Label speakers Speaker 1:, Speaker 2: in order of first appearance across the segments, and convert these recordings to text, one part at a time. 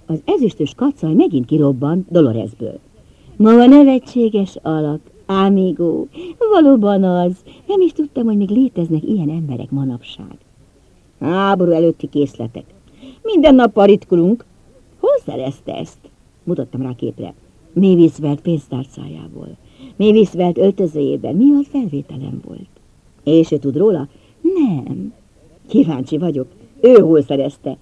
Speaker 1: Az ezüstös kacaj megint kirobbant Doloresből. Maga nevetséges alak, ámigó, valóban az. Nem is tudtam, hogy még léteznek ilyen emberek manapság. Háború előtti készletek. Minden nap paritkulunk. Hol szerezte ezt? Mutattam rá képre. Mavis Welt pénztárcájából. Mavis Welt öltözőjében. Mi a felvételem volt? És ő tud róla? Nem. Kíváncsi vagyok. Ő hol szerezte?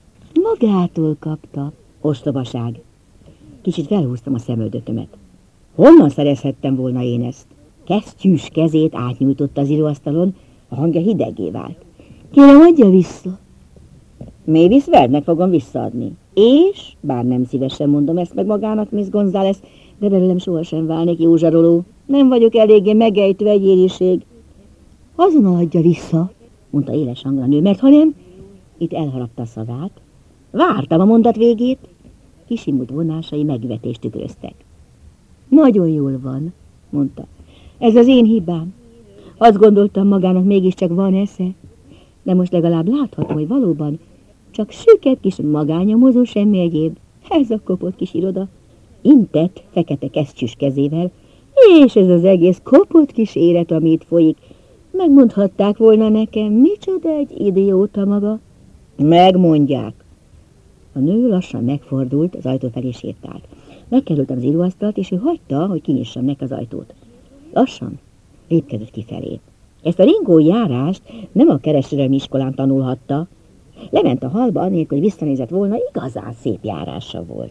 Speaker 1: Magától kapta. Ostobaság. Kicsit felhúztam a szemöldökömet. Honnan szerezhettem volna én ezt? Kesztyűs kezét átnyújtott az íróasztalon, a hangja hideggé vált. Kérem, adja vissza. Mavis Weltnek fogom visszaadni. És, bár nem szívesen mondom ezt meg magának, Miss González, de belőlem sohasem válnék jó zsaroló. Nem vagyok eléggé megejtő egyériség. Azonnal adja vissza, mondta éles hangon a nő, mert ha nem, itt elharapta a szavát. Vártam a mondat végét. Kisimult vonásai megvetést tükröztek. Nagyon jól van, mondta. Ez az én hibám. Azt gondoltam, magának mégiscsak van esze. De most legalább láthatom, hogy valóban csak süket kis magányomozó, semmi egyéb. Ez a kopott kis iroda. Intett fekete kesztyűs kezével, és ez az egész kopott kis élet, ami itt folyik. Megmondhatták volna nekem, micsoda egy idióta maga. Megmondják. A nő lassan megfordult, az ajtó felé sétált. Megkerültem az íróasztalt, és ő hagyta, hogy kinyissam neki az ajtót. Lassan lépkedett kifelé. Ezt a ringó járást nem a kereskedelmi iskolán tanulhatta. Lement a hallba, anélkül, hogy visszanézett volna, igazán szép járása volt.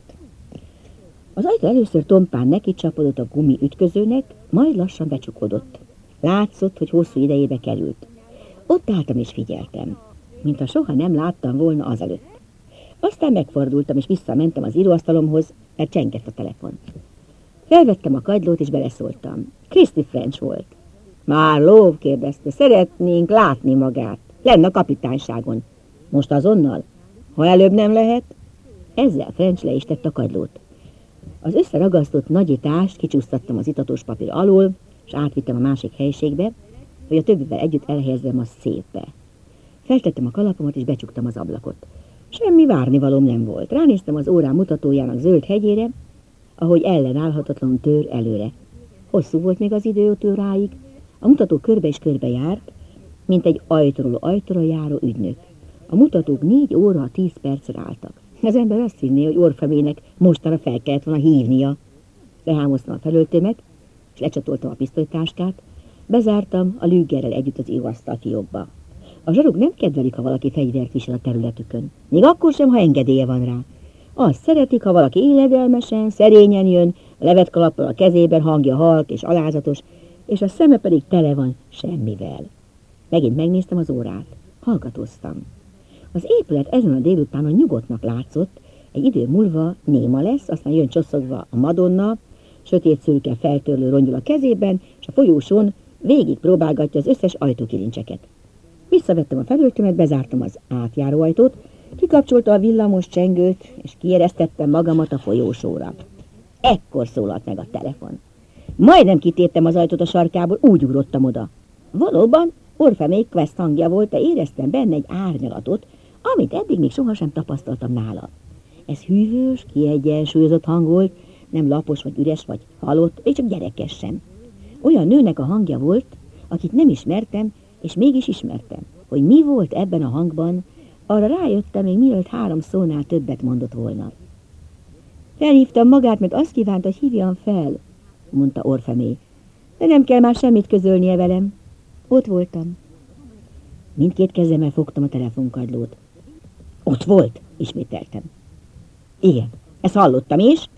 Speaker 1: Az ajtó először tompán neki csapodott a gumi ütközőnek, majd lassan becsukódott. Látszott, hogy hosszú idejébe került. Ott álltam és figyeltem, mintha soha nem láttam volna azelőtt. Aztán megfordultam és visszamentem az íróasztalomhoz, mert csengett a telefon. Felvettem a kagylót és beleszóltam. Christy French volt. Már lóv, kérdezte, szeretnénk látni magát. Lenne a kapitányságon. Most azonnal? Ha előbb nem lehet? Ezzel French le is tett a kagylót. Az összeragasztott nagyítást kicsúsztattam az itatós papír alól, és átvittem a másik helyiségbe, hogy a többivel együtt elhelyezzem a széfbe. Feltettem a kalapomat és becsuktam az ablakot. Semmi várnivalóm nem volt. Ránéztem az órám mutatójának zöld hegyére, ahogy ellenállhatatlanul tör előre. Hosszú volt még az idő ott óráig. A mutató körbe és körbe járt, mint egy ajtóról ajtóra járó ügynök. A mutatók 4 óra 10 percre álltak. Az ember azt hinné, hogy Orfemének mostanra fel kellett volna hívnia. Lehámoztam a felöltőmet, és lecsatoltam a pisztolytáskát, bezártam a lüggerrel együtt az íróasztal fiókba. A zsaruk nem kedvelik, ha valaki fegyvert visel a területükön. Még akkor sem, ha engedélye van rá. Azt szeretik, ha valaki éledelmesen, szerényen jön, a levetkalappal a kezében, hangja halk és alázatos, és a szeme pedig tele van semmivel. Megint megnéztem az órát. Hallgatóztam. Az épület ezen a délutánon nyugodtnak látszott, egy idő múlva néma lesz, aztán jön csosszogva a Madonna, sötét szürke feltörlő rongyul a kezében, és a folyósón végig próbálgatja az összes ajtókilincseket. Visszavettem a felöltömet, bezártam az átjáróajtót, kikapcsolta a villamos csengőt, és kieresztettem magamat a folyósóra. Ekkor szólalt meg a telefon. Majdnem kitéptem az ajtót a sarkából, úgy ugrottam oda. Valóban Orfemék Quest hangja volt, de éreztem benne egy árnyalatot, amit eddig még sohasem tapasztaltam nála. Ez hűvös, kiegyensúlyozott hang volt, nem lapos vagy üres vagy halott, és csak gyerekes sem. Olyan nőnek a hangja volt, akit nem ismertem, és mégis ismertem. Hogy mi volt ebben a hangban, arra rájöttem, még mielőtt 3 szónál többet mondott volna. Felhívtam magát, mert azt kívánt, hogy hívjam fel, mondta Orfemé. De nem kell már semmit közölnie velem. Ott voltam. Mindkét kezemmel fogtam a telefonkagylót. Ott volt, ismételtem. Igen, ezt hallottam is.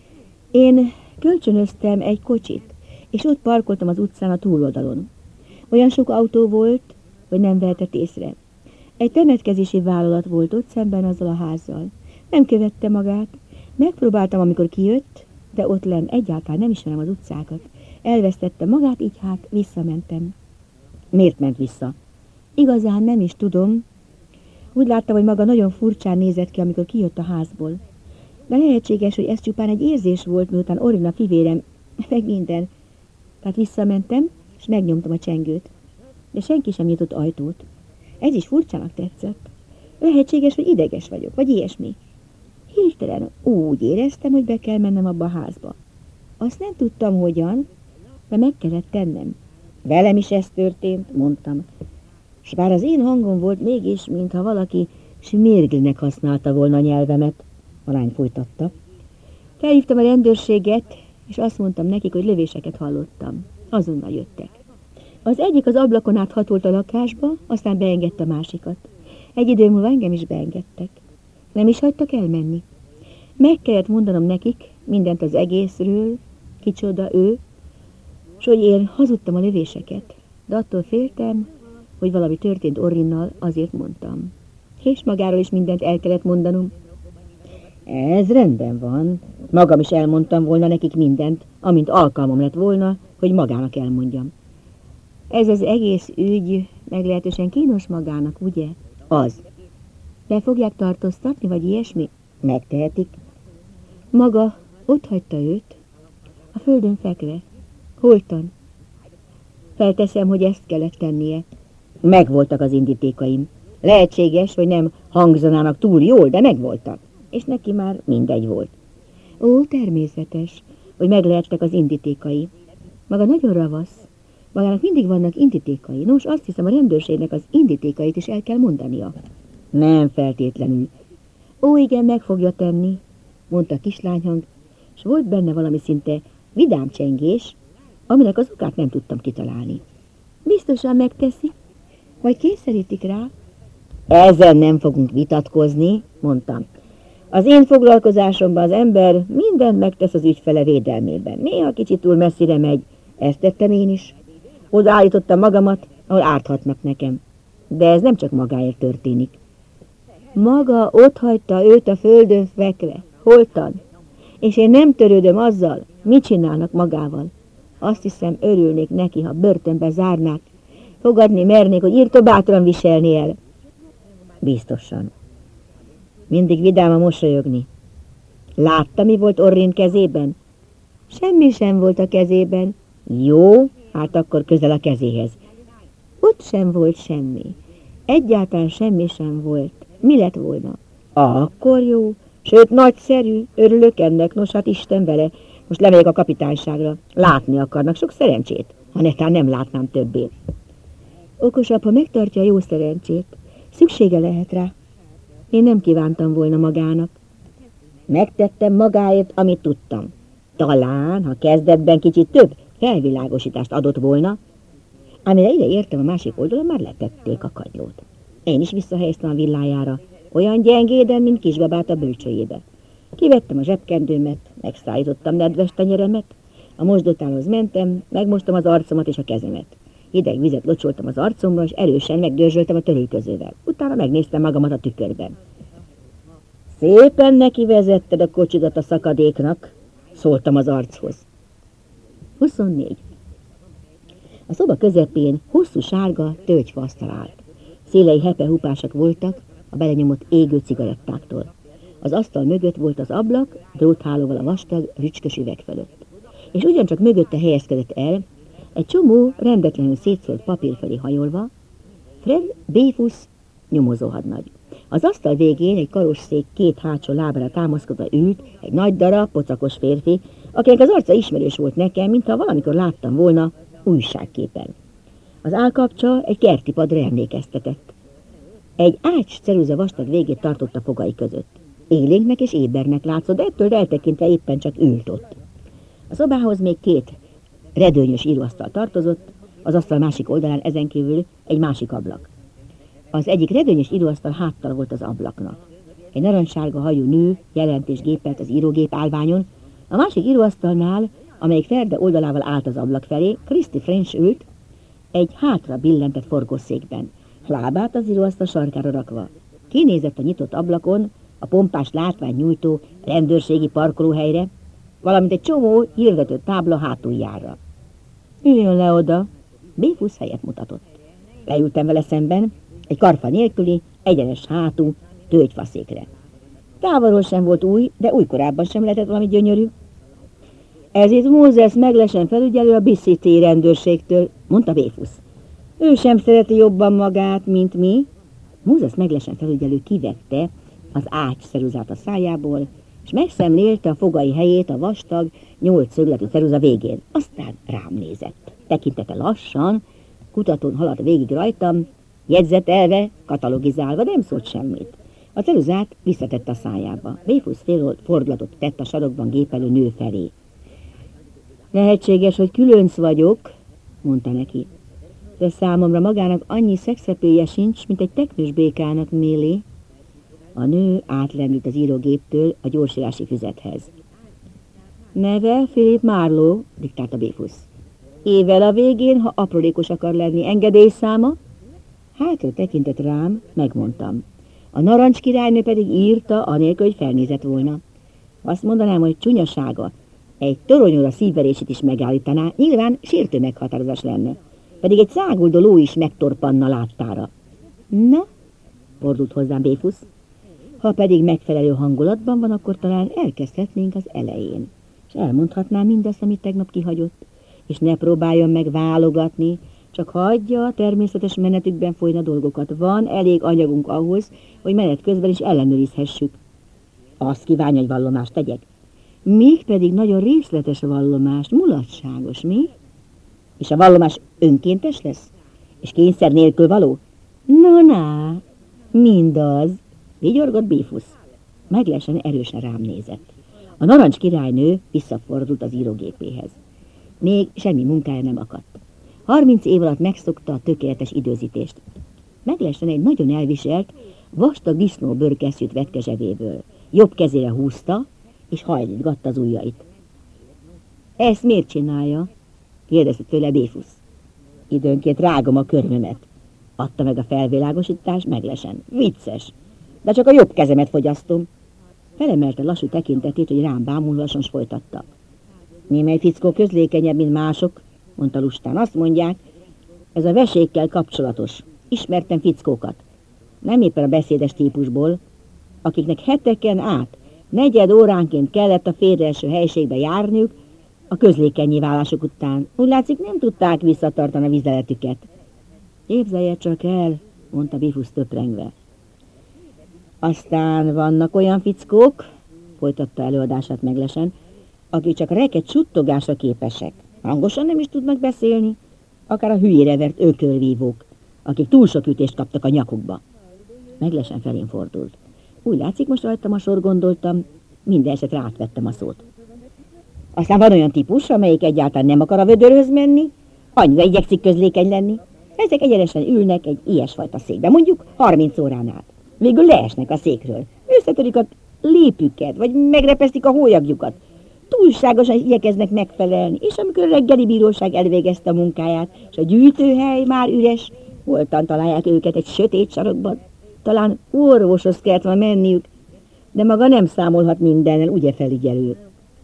Speaker 1: Én kölcsönöztem egy kocsit, és ott parkoltam az utcán a túloldalon. Olyan sok autó volt, hogy nem vehetett észre. Egy temetkezési vállalat volt ott szemben azzal a házzal. Nem követte magát. Megpróbáltam, amikor kijött, de ott lenn egyáltalán nem ismerem az utcákat. Elvesztette magát, így hát visszamentem. Miért ment vissza? Igazán nem is tudom. Úgy láttam, hogy maga nagyon furcsán nézett ki, amikor kijött a házból. De lehetséges, hogy ez csupán egy érzés volt, miután Orina fivérem, meg minden. Tehát visszamentem, és megnyomtam a csengőt. De senki sem nyitott ajtót. Ez is furcsának tetszett. Lehetséges, hogy ideges vagyok, vagy ilyesmi. Hirtelen úgy éreztem, hogy be kell mennem abba a házba. Azt nem tudtam hogyan, de meg kellett tennem. Velem is ez történt, mondtam. S bár az én hangom volt mégis, mintha valaki smérglinek használta volna a nyelvemet. A lány folytatta. Felhívtam a rendőrséget, és azt mondtam nekik, hogy lövéseket hallottam. Azonnal jöttek. Az egyik az ablakon át hatolt a lakásba, aztán beengedte a másikat. Egy idő múlva engem is beengedtek. Nem is hagytak elmenni. Meg kellett mondanom nekik mindent az egészről, kicsoda ő, s hogy én hazudtam a lövéseket, de attól féltem, hogy valami történt Orrinnal, azért mondtam. És magáról is mindent el kellett mondanom. Ez rendben van. Magam is elmondtam volna nekik mindent, amint alkalmam lett volna, hogy magának elmondjam. Ez az egész ügy meglehetősen kínos magának, ugye? Az. Le fogják tartóztatni, vagy ilyesmi? Megtehetik. Maga ott hagyta őt, a földön fekve, holtan. Felteszem, hogy ezt kellett tennie. Megvoltak az indítékaim. Lehetséges, hogy nem hangzanának túl jól, de megvoltak. És neki már mindegy volt. Ó, természetes, hogy meglehettek az indítékai. Maga nagyon ravasz. Magának mindig vannak indítékai. Nos, azt hiszem, a rendőrségnek az indítékait is el kell mondania. Nem feltétlenül. Ó, igen, meg fogja tenni, mondta a kislányhang, és volt benne valami szinte vidám csengés, aminek az okát nem tudtam kitalálni. Biztosan megteszi, vagy kényszerítik rá? Ezen nem fogunk vitatkozni, mondtam. Az én foglalkozásomban az ember mindent megtesz az ügyfele védelmében. Néha kicsit túl messzire megy, ezt tettem én is. Odaállítottam magamat, ahol árthatnak nekem. De ez nem csak magáért történik. Maga otthagyta őt a földön fekve, holtan, és én nem törődöm azzal, mit csinálnak magával. Azt hiszem, örülnék neki, ha börtönbe zárnák, fogadni mernék, hogy írtó bátran viselni el. Biztosan. Mindig vidáma mosolyogni. Látta, mi volt Orrin kezében? Semmi sem volt a kezében. Jó, hát akkor közel a kezéhez. Ott sem volt semmi. Egyáltalán semmi sem volt. Mi lett volna? Akkor jó. Sőt, nagyszerű. Örülök ennek. Nos, hát Isten vele. Most lemegyek a kapitányságra. Látni akarnak. Sok szerencsét. Ha netán nem látnám többé. Okosabb, ha megtartja a jó szerencsét. Szüksége lehet rá. Én nem kívántam volna magának. Megtettem magáért, amit tudtam. Talán, ha kezdetben kicsit több felvilágosítást adott volna, amire ide értem a másik oldalon, már letették a kagylót. Én is visszahelyeztem a villájára, olyan gyengéden, mint kisbabát a bölcsőjébe. Kivettem a zsebkendőmet, megszállítottam nedves tenyeremet, a mosdótálhoz mentem, megmostam az arcomat és a kezemet. Hideg vizet locsoltam az arcomra, és erősen megdörzsöltem a törülközővel. Utána megnéztem magamat a tükörben. Szépen neki vezetted a kocsidat a szakadéknak, szóltam az archoz. 24. A szoba közepén hosszú sárga tölgyfaasztal állt. Szélei hepehupásak voltak a belenyomott égő cigarettáktól. Az asztal mögött volt az ablak, dróthálóval a vastag, rücskös üveg fölött. És ugyancsak mögötte helyezkedett el, egy csomó rendetlenül szétszólt papír felé hajolva, Fred Béfusz nyomozóhadnagy. Az asztal végén egy karosszék két hátsó lábára támaszkodva ült egy nagy darab, pocakos férfi, akinek az arca ismerős volt nekem, mintha valamikor láttam volna újságképen. Az állkapcsa egy kerti padra emlékeztetett. Egy ács ceruza vastag végét tartott a fogai között. Élénknek és ébernek látszott, de ettől eltekintve éppen csak ült ott. A szobához még két redőnyös íróasztal tartozott, az asztal másik oldalán ezen kívül egy másik ablak. Az egyik redőnyös íróasztal háttal volt az ablaknak. Egy narancssárga hajú nő jelentés gépelt az írógép állványon, a másik íróasztalnál, amelyik ferde oldalával állt az ablak felé, Christy French ült egy hátra billentett forgószékben, lábát az íróasztal sarkára rakva. Kinézett a nyitott ablakon a pompás látvány nyújtó rendőrségi parkolóhelyre, valamint egy csomó hirdető tábla hátuljára. Üljön le oda, Béfusz helyet mutatott. Leültem vele szemben, egy karfa nélküli, egyenes hátú tölgyfaszékre. Távolról sem volt új, de újkorában sem lehetett valami gyönyörű. Ez itt Moses Meglesen felügyelő a BCT rendőrségtől, mondta Béfusz. Ő sem szereti jobban magát, mint mi. Moses Meglesen felügyelő kivette az ágyszeruzát a szájából, és megszemlélte a fogai helyét a vastag, 8 szögletű ceruza végén. Aztán rám nézett. Tekintete lassan, kutatón haladt végig rajtam, jegyzetelve, katalogizálva, nem szólt semmit. A ceruzát visszatette a szájába. Béfusz fordulatot tett a sarokban gépelő nő felé. Lehetséges, hogy különc vagyok, mondta neki, de számomra magának annyi szexepéje sincs, mint egy teknős békának, Millie. A nő átlendült az írógéptől a gyorsírási füzethez. Neve Philip Marlowe, diktálta Béfusz. Évvel a végén, ha aprólékos akar lenni, engedélyszáma? Hátra tekintett rám, megmondtam. A narancs királynő pedig írta, anélkül, hogy felnézett volna. Azt mondanám, hogy csúnyasága egy toronyóra szívverését is megállítaná, nyilván sértő meghatározás lenne. Pedig egy száguldó ló is megtorpanna láttára. Na, fordult hozzám Béfusz. Ha pedig megfelelő hangulatban van, akkor talán elkezdhetnénk az elején. És elmondhatnám mindazt, amit tegnap kihagyott. És ne próbáljon meg válogatni, csak hagyja a természetes menetükben folyna dolgokat. Van elég anyagunk ahhoz, hogy menet közben is ellenőrizhessük. Azt kívánja, hogy vallomást tegyek. Mégpedig nagyon részletes vallomást, mulatságos, mi? És a vallomás önkéntes lesz? És kényszer nélkül való? Na, mindaz, vigyorgott Béfusz. Meglesen erősen rám nézett. A narancs királynő visszafordult az írógépéhez. Még semmi munkája nem akadt. 30 év alatt megszokta a tökéletes időzítést. Meglesen egy nagyon elviselt, vastag disznóbőrkesztyűt vett zsebéből. Jobb kezére húzta, és hajlítgatta az ujjait. Ezt miért csinálja? Kérdezte tőle Béfusz. Időnként rágom a körmömet. Adta meg a felvilágosítás Meglesen. Vicces, de csak a jobb kezemet fogyasztom. Felemelte lassú tekintetét, hogy rám bámulhasson, s folytatta. Némely fickó közlékenyebb, mint mások, mondta lustán. Azt mondják, ez a vesékkel kapcsolatos. Ismertem fickókat. Nem éppen a beszédes típusból, akiknek heteken át, 4 óránként kellett a félreeső helyiségbe járniuk a közlékennyé válások után. Úgy látszik, nem tudták visszatartani a vizeletüket. Képzelje csak el, mondta Béfusz töprengve. Aztán vannak olyan fickók, folytatta előadását Meglesen, akik csak reket suttogásra képesek. Hangosan nem is tudnak beszélni, akár a hülyére vert ökölvívók, akik túl sok ütést kaptak a nyakukba. Meglesen felén fordult. Úgy látszik, most rajtam a sor, gondoltam, minden esetre átvettem a szót. Aztán van olyan típus, amelyik egyáltalán nem akar a vödörhöz menni, annyira igyekszik közlékeny lenni. Ezek egyenesen ülnek egy ilyesfajta székbe, mondjuk 30 órán át. Végül leesnek a székről, összetörik a lépüket, vagy megrepesztik a hólyagjukat. Túlságosan igyekeznek megfelelni, és amikor a reggeli bíróság elvégezte a munkáját, és a gyűjtőhely már üres, holtan találják őket egy sötét sarokban. Talán orvoshoz kellett volna menniük, de maga nem számolhat mindennel, ugye, felügyelő?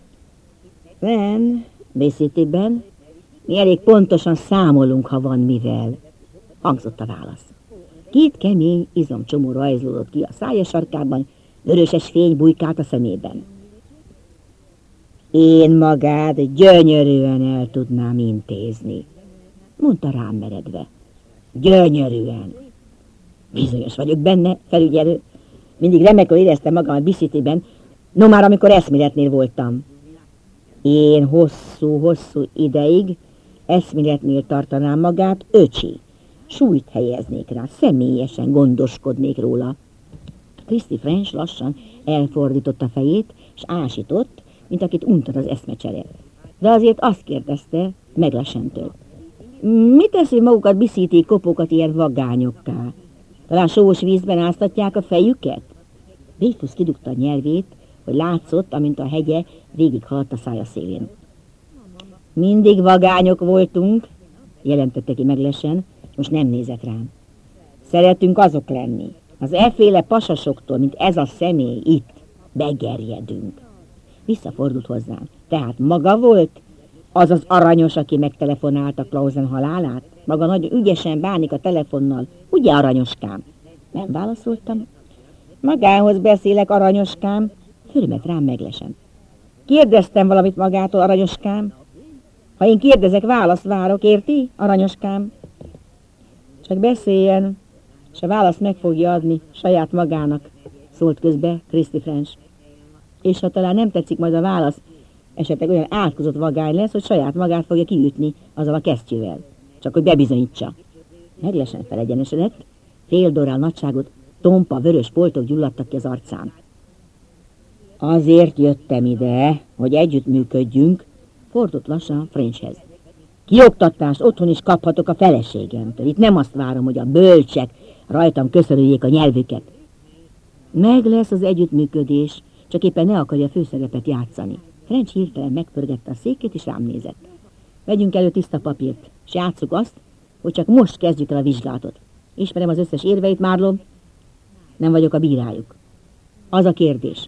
Speaker 1: Ben, beszédében, mi elég pontosan számolunk, ha van mivel, hangzott a válasz. 2 kemény izomcsomó rajzolódott ki a szája sarkában, vöröses fény bujkált a szemében. Én magát gyönyörűen el tudnám intézni, mondta rám meredve. Gyönyörűen. Bizonyos vagyok benne, felügyelő. Mindig remekül éreztem magamat Biszitiben, no már amikor eszméletnél voltam. Én hosszú ideig eszméletnél tartanám magát, öcsi. Súlyt helyeznék rá, személyesen gondoskodnék róla. Christy French lassan elfordította fejét, és ásított, mint akit untat az eszmecsere. De azért azt kérdezte Meglesentől. Mit teszi magukat Bisziti kopókat ilyen vagányokká? Talán sós vízben áztatják a fejüket? Béfusz kidugta a nyelvét, hogy látszott, amint a hegye végighaladt a szája szélén. Mindig vagányok voltunk, jelentette ki Meglesen, és most nem nézett rám. Szeretünk azok lenni. Az efféle pasasoktól, mint ez a személy itt, begerjedünk. Visszafordult hozzám. Tehát maga volt az az aranyos, aki megtelefonálta Clausen halálát? Maga nagyon ügyesen bánik a telefonnal, ugye, aranyoskám? Nem válaszoltam. Magához beszélek, aranyoskám. Fölmett rám Meglesen. Kérdeztem valamit magától, aranyoskám? Ha én kérdezek, választ várok, érti, aranyoskám? Csak beszéljen, és a választ meg fogja adni saját magának. szólt közbe Christy French. És ha talán nem tetszik majd a válasz, esetleg olyan átkozott vagány lesz, hogy saját magát fogja kiütni azzal a kesztyűvel. Csak hogy bebizonyítsa. Meglesen felegyenesedett, fél dorrál nagyságot, tompa, vörös foltok gyulladtak ki az arcán. Azért jöttem ide, hogy együttműködjünk, fordult lassan Frenchhez. Kioktatást otthon is kaphatok a feleségemtől. Itt nem azt várom, hogy a bölcsek rajtam köszörüljék a nyelvüket. Meg lesz az együttműködés, csak éppen ne akarja főszerepet játszani. French hirtelen megpörgette a székét, és rám nézett. Vegyünk elő tiszta papírt, és játsszuk azt, hogy csak most kezdjük el a vizsgálatot. Ismerem az összes érveit, Marlowe, nem vagyok a bírájuk. Az a kérdés,